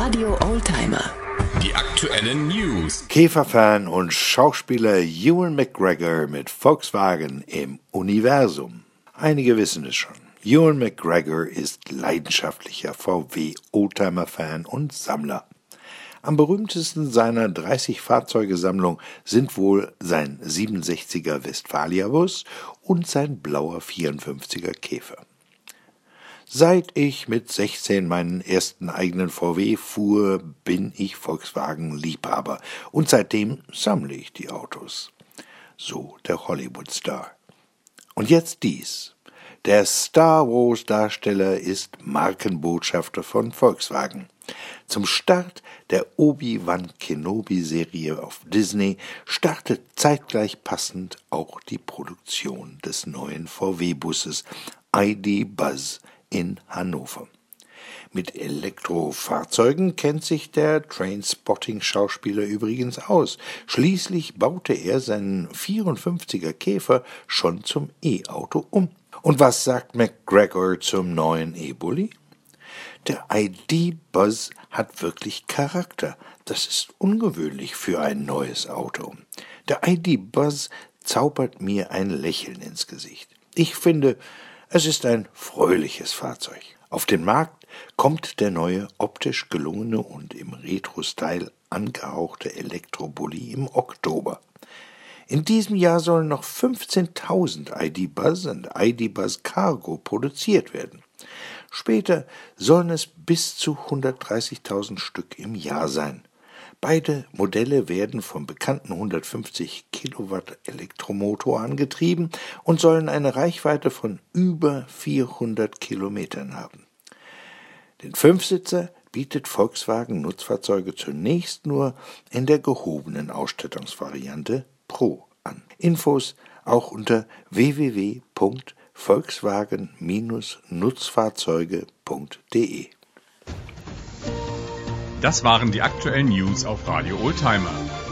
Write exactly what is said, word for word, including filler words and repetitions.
Radio Oldtimer. Die aktuellen News. Käferfan und Schauspieler Ewan McGregor mit Volkswagen im Universum. Einige wissen es schon. Ewan McGregor ist leidenschaftlicher V W-Oldtimer-Fan und Sammler. Am berühmtesten seiner dreißig Fahrzeugesammlung sind wohl sein siebenundsechziger Westfalia-Bus und sein blauer vierundfünfziger Käfer. Seit ich mit sechzehn meinen ersten eigenen V W fuhr, bin ich Volkswagen-Liebhaber und seitdem sammle ich die Autos. So der Hollywood-Star. Und jetzt dies. Der Star Wars-Darsteller ist Markenbotschafter von Volkswagen. Zum Start der Obi-Wan Kenobi-Serie auf Disney startet zeitgleich passend auch die Produktion des neuen V W-Busses I D. Buzz in Hannover. Mit Elektrofahrzeugen kennt sich der Trainspotting-Schauspieler übrigens aus. Schließlich baute er seinen vierundfünfziger Käfer schon zum E-Auto um. Und was sagt McGregor zum neuen E-Bulli? Der I D. Buzz hat wirklich Charakter. Das ist ungewöhnlich für ein neues Auto. Der I D. Buzz zaubert mir ein Lächeln ins Gesicht. Ich finde, es ist ein fröhliches Fahrzeug. Auf den Markt kommt der neue, optisch gelungene und im Retro-Style angehauchte Elektrobully im Oktober. In diesem Jahr sollen noch fünfzehntausend I D. Buzz und I D. Buzz Cargo produziert werden. Später sollen es bis zu hundertdreißigtausend Stück im Jahr sein. Beide Modelle werden vom bekannten hundertfünfzig Kilowatt Elektromotor angetrieben und sollen eine Reichweite von über vierhundert Kilometern haben. Den Fünfsitzer bietet Volkswagen Nutzfahrzeuge zunächst nur in der gehobenen Ausstattungsvariante Pro an. Infos auch unter w w w punkt volkswagen nutzfahrzeuge punkt de. Das waren die aktuellen News auf Radio Oldtimer.